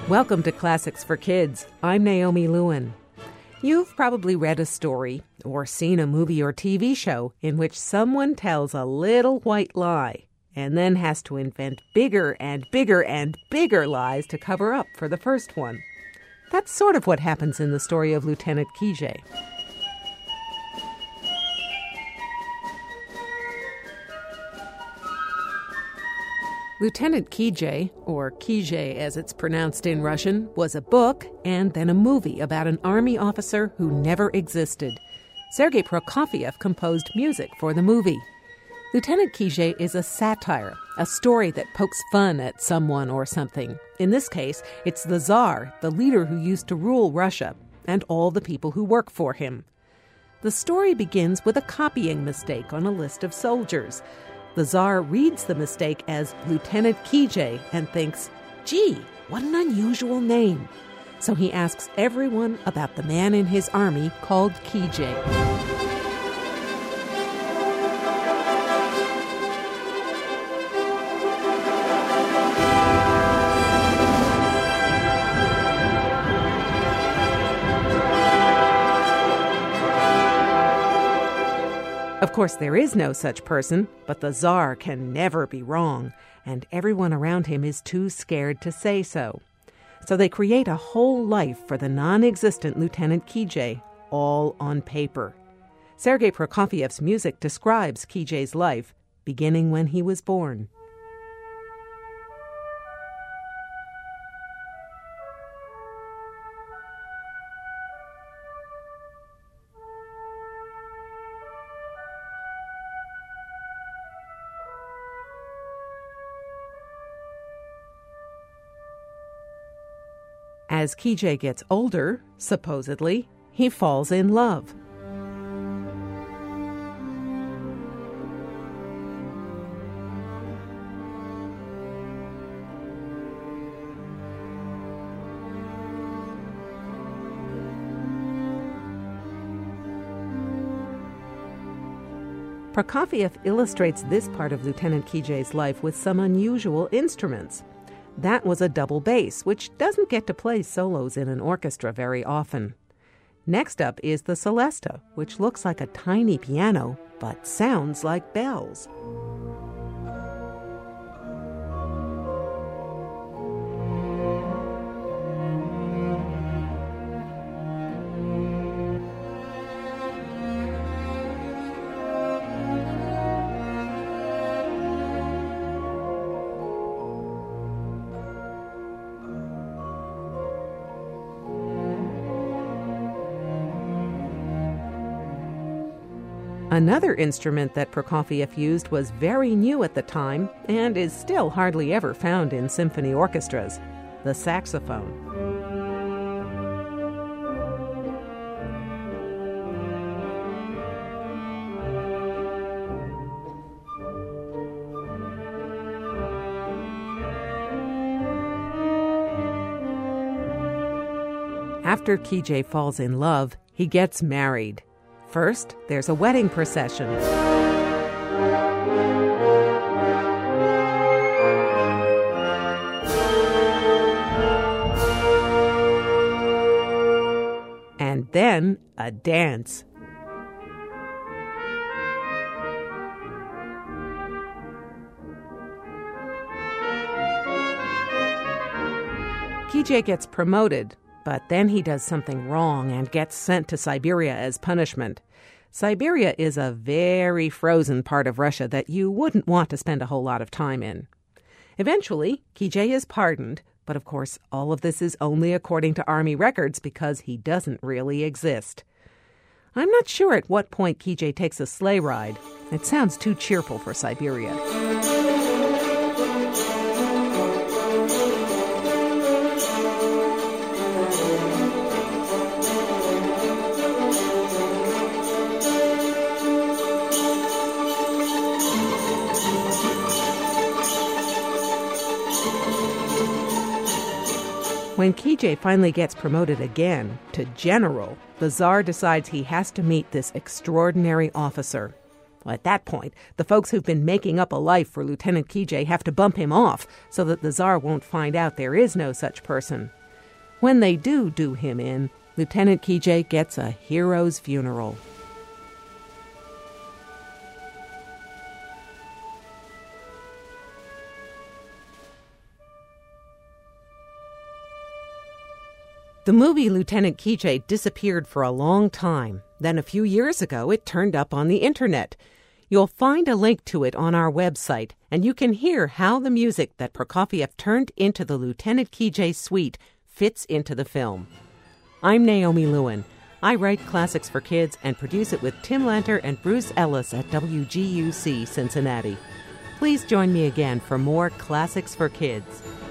Welcome to Classics for Kids. I'm Naomi Lewin. You've probably read a story or seen a movie or TV show in which someone tells a little white lie and then has to invent bigger and bigger and bigger lies to cover up for the first one. That's sort of what happens in the story of Lieutenant Kijé. Lieutenant Kijé, or Kijé as it's pronounced in Russian, was a book and then a movie about an army officer who never existed. Sergei Prokofiev composed music for the movie. Lieutenant Kijé is a satire, a story that pokes fun at someone or something. In this case, it's the Tsar, the leader who used to rule Russia, and all the people who work for him. The story begins with a copying mistake on a list of soldiers. The Tsar reads the mistake as Lieutenant Kijé and thinks, gee, what an unusual name. So he asks everyone about the man in his army called Kijé. Of course, there is no such person, but the Tsar can never be wrong, and everyone around him is too scared to say so. So they create a whole life for the non-existent Lieutenant Kijé, all on paper. Sergei Prokofiev's music describes Kijé's life, beginning when he was born. As Kijé gets older, supposedly, he falls in love. Prokofiev illustrates this part of Lieutenant Kijé's life with some unusual instruments. That was a double bass, which doesn't get to play solos in an orchestra very often. Next up is the celesta, which looks like a tiny piano, but sounds like bells. Another instrument that Prokofiev used was very new at the time and is still hardly ever found in symphony orchestras, the saxophone. After Kijé falls in love, he gets married. First, there's a wedding procession. And then a dance. Kijé gets promoted, but then he does something wrong and gets sent to Siberia as punishment. Siberia is a very frozen part of Russia that you wouldn't want to spend a whole lot of time in. Eventually, Kijé is pardoned, but of course all of this is only according to army records because he doesn't really exist. I'm not sure at what point Kijé takes a sleigh ride. It sounds too cheerful for Siberia. When Kijé finally gets promoted again to general, the Tsar decides he has to meet this extraordinary officer. At that point, the folks who've been making up a life for Lieutenant Kijé have to bump him off so that the Tsar won't find out there is no such person. When they do him in, Lieutenant Kijé gets a hero's funeral. The movie Lieutenant Kijé disappeared for a long time. Then a few years ago, it turned up on the internet. You'll find a link to it on our website, and you can hear how the music that Prokofiev turned into the Lieutenant Kijé suite fits into the film. I'm Naomi Lewin. I write classics for kids and produce it with Tim Lanter and Bruce Ellis at WGUC Cincinnati. Please join me again for more Classics for Kids.